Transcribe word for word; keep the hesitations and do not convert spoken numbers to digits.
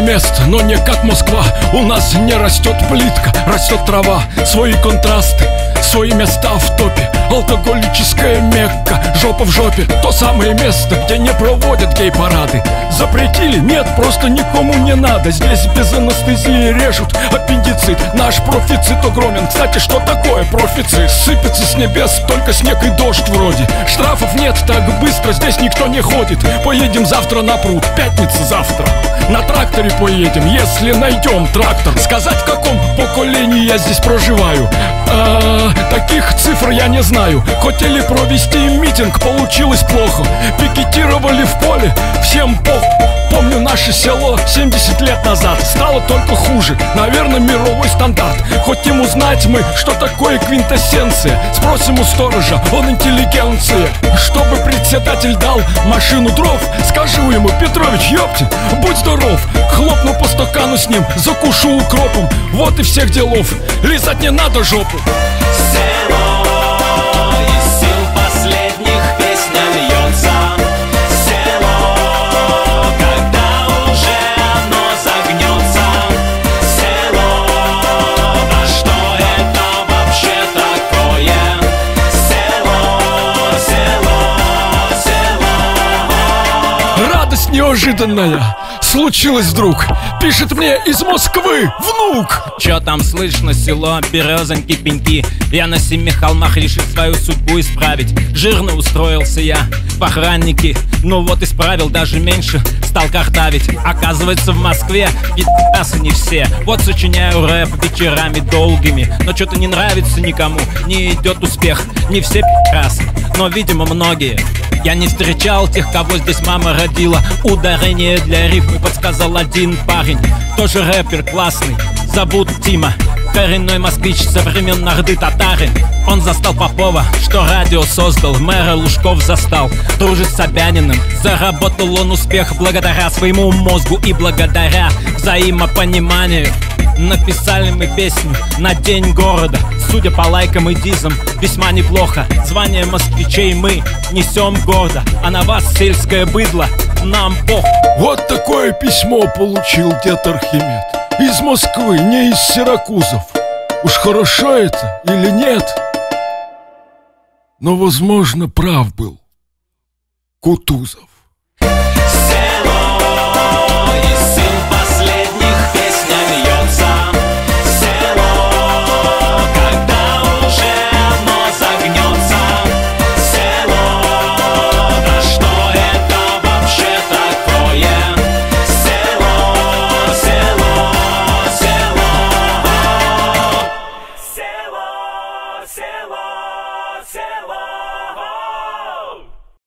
мест, но не как Москва. У нас не растет плитка, растет трава. Свои контрасты, свои места в топе. Алкоголическая Мекка, жопа в жопе. То самое место, где не проводят гей-парады. Запретили? Нет, просто никому не надо. Здесь без анестезии режут аппендицит. Наш профицит огромен. Кстати, что такое профицит? Сыпется с небес только снег и дождь вроде. Штрафов нет, так быстро здесь никто не ходит. Поедем завтра на пруд, пятница завтра. На тракторе поедем, если найдем трактор. Сказать, в каком поколении я здесь проживаю, а, таких цифр я не знаю. Хотели провести митинг, получилось плохо. Пикетировали в поле, всем пох. Помню наше село семьдесят лет назад. Стало только хуже, наверное, мировой стандарт. Хотим узнать мы, что такое квинтэссенция. Спросим у сторожа, он интеллигенция. Чтобы председатель дал машину дров, скажу ему: Петрович, ёпти, будь здоров. Хлопну по стакану с ним, закушу укропом. Вот и всех делов, лизать не надо жопу. Село из сил последних песня льется. Село, когда уже оно загнется. Село, да что это вообще такое? Село, село, село. Радость неожиданная случилось вдруг. Пишет мне из Москвы внук. Чё там слышно, село, березоньки, пеньки? Я на семи холмах решил свою судьбу исправить. Жирно устроился я в охраннике. Ну вот исправил, даже меньше стал картавить. Оказывается, в Москве пи***асы не все. Вот сочиняю рэп вечерами долгими, но что-то не нравится никому, не идет успех. Не все пи***асы, но, видимо, многие. Я не встречал тех, кого здесь мама родила. Ударение для рифмы подсказал один парень. Тоже рэпер классный, зовут Тима. Коренной москвич со времен Орды татарин. Он застал Попова, что радио создал. Мэра Лужков застал, дружит с Собяниным. Заработал он успех благодаря своему мозгу и благодаря взаимопониманию. Написали мы песню на День города. Судя по лайкам и дизам, весьма неплохо. Звание москвичей мы несем гордо, а на вас, сельское быдло, нам пох. Вот такое письмо получил дед Архимед. Из Москвы, не из Сиракузов. Уж хорошо это или нет? Но, возможно, прав был Кутузов.